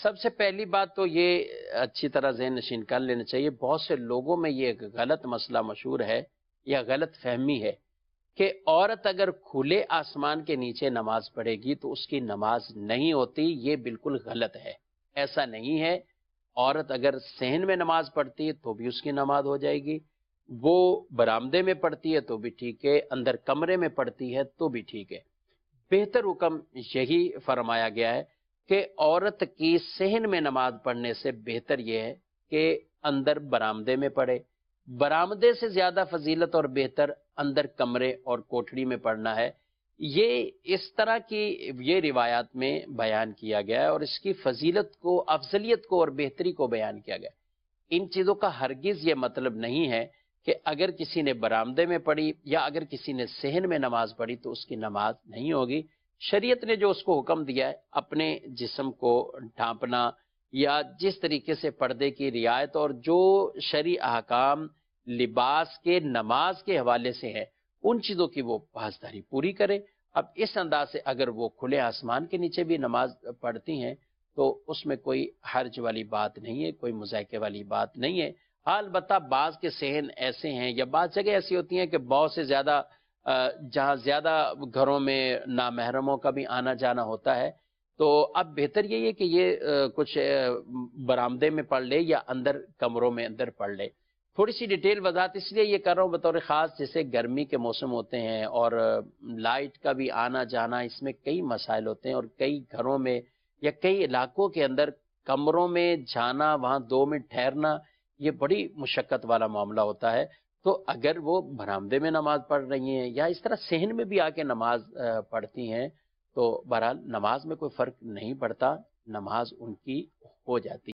सबसे पहली बात तो ये अच्छी तरह ज़हन नशीन कर लेना चाहिए, बहुत से लोगों में ये एक गलत मसला मशहूर है या गलत फहमी है कि औरत अगर खुले आसमान के नीचे नमाज पढ़ेगी तो उसकी नमाज नहीं होती। ये बिल्कुल गलत है, ऐसा नहीं है। औरत अगर सहन में नमाज पढ़ती है तो भी उसकी नमाज हो जाएगी, वो बरामदे में पढ़ती है तो भी ठीक है, अंदर कमरे में पढ़ती है तो भी ठीक है। बेहतर हुक्म यही फरमाया गया है कि औरत की सहन में नमाज पढ़ने से बेहतर यह है कि अंदर बरामदे में पढ़े। बरामदे से ज्यादा फजीलत और बेहतर अंदर कमरे और कोठड़ी में पढ़ना है। ये इस तरह की ये रिवायात में बयान किया गया है और इसकी फजीलत को, अफजलियत को और बेहतरी को बयान किया गया है। इन चीजों का हरगिज ये मतलब नहीं है कि अगर किसी ने बरामदे में पढ़ी या अगर किसी ने सहन में नमाज पढ़ी तो उसकी नमाज नहीं होगी। शरीयत ने जो उसको हुक्म दिया है अपने जिस्म को ढांपना या जिस तरीके से पर्दे की रियायत और जो शरई अहकाम लिबास के नमाज के हवाले से है, उन चीजों की वो पासदारी पूरी करे। अब इस अंदाज से अगर वो खुले आसमान के नीचे भी नमाज पढ़ती हैं तो उसमें कोई हर्ज वाली बात नहीं है, कोई मुज़ायके वाली बात नहीं है। हाँ, अलबत्ता बाज के सहन ऐसे हैं या बाज जगह ऐसी होती हैं कि बहुत से ज्यादा जहाँ ज्यादा घरों में नामहरमों का भी आना जाना होता है, तो अब बेहतर यही है कि ये कुछ बरामदे में पढ़ ले या अंदर कमरों में अंदर पढ़ ले। थोड़ी सी डिटेल वजाहत इसलिए ये कर रहा हूँ बतौर खास, जैसे गर्मी के मौसम होते हैं और लाइट का भी आना जाना, इसमें कई मसाइल होते हैं और कई घरों में या कई इलाकों के अंदर कमरों में जाना, वहां 2 मिनट ठहरना, ये बड़ी मुशक्कत वाला मामला होता है। तो अगर वो बरामदे में नमाज पढ़ रही हैं या इस तरह सहन में भी आके नमाज पढ़ती हैं तो बहरहाल नमाज में कोई फर्क नहीं पड़ता, नमाज उनकी हो जाती है।